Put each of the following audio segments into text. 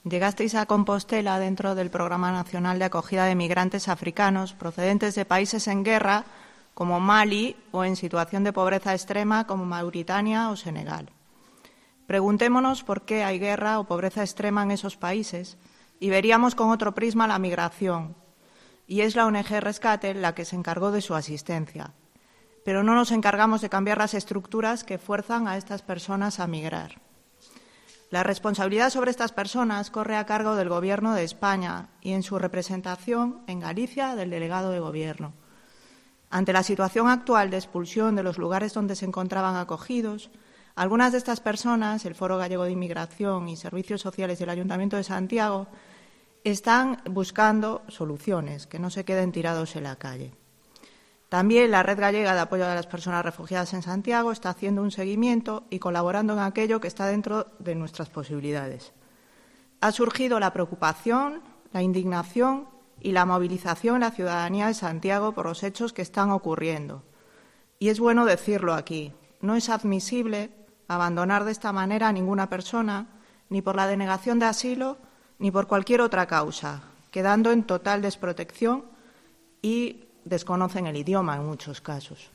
Llegasteis a Compostela dentro del Programa Nacional de Acogida de Migrantes Africanos procedentes de países en guerra como Mali o en situación de pobreza extrema como Mauritania o Senegal. Preguntémonos por qué hay guerra o pobreza extrema en esos países y veríamos con otro prisma la migración. Y es la ONG Rescate la que se encargó de su asistencia. Pero no nos encargamos de cambiar las estructuras que fuerzan a estas personas a migrar. La responsabilidad sobre estas personas corre a cargo del Gobierno de España y en su representación en Galicia del delegado de Gobierno. Ante la situación actual de expulsión de los lugares donde se encontraban acogidos, algunas de estas personas, el Foro Gallego de Inmigración y Servicios Sociales del Ayuntamiento de Santiago, están buscando soluciones, que no se queden tirados en la calle. También la Red Gallega de Apoyo a las Personas Refugiadas en Santiago está haciendo un seguimiento y colaborando en aquello que está dentro de nuestras posibilidades. Ha surgido la preocupación, la indignación y la movilización en la ciudadanía de Santiago por los hechos que están ocurriendo. Y es bueno decirlo aquí, no es admisible abandonar de esta manera a ninguna persona, ni por la denegación de asilo, ni por cualquier otra causa, quedando en total desprotección y desconocen el idioma en muchos casos.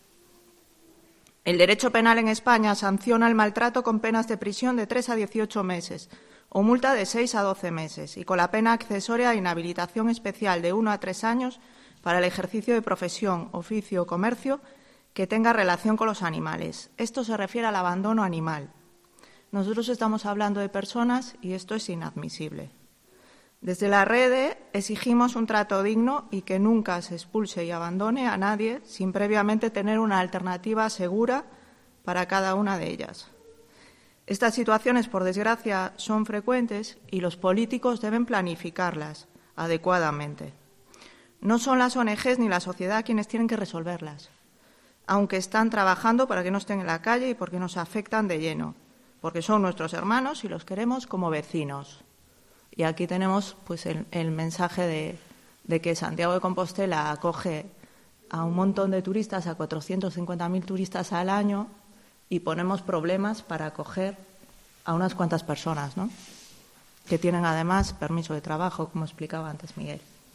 El derecho penal en España sanciona el maltrato con penas de prisión de 3 a 18 meses o multa de 6 a 12 meses y con la pena accesoria de inhabilitación especial de 1 a 3 años para el ejercicio de profesión, oficio o comercio que tenga relación con los animales. Esto se refiere al abandono animal. Nosotros estamos hablando de personas y esto es inadmisible. Desde la red exigimos un trato digno y que nunca se expulse y abandone a nadie sin previamente tener una alternativa segura para cada una de ellas. Estas situaciones, por desgracia, son frecuentes y los políticos deben planificarlas adecuadamente. No son las ONGs ni la sociedad quienes tienen que resolverlas, aunque están trabajando para que no estén en la calle y porque nos afectan de lleno, porque son nuestros hermanos y los queremos como vecinos. Y aquí tenemos pues, el mensaje de que Santiago de Compostela acoge a un montón de turistas, a 450.000 turistas al año, y ponemos problemas para acoger a unas cuantas personas, ¿no? Que tienen además permiso de trabajo, como explicaba antes Miguel.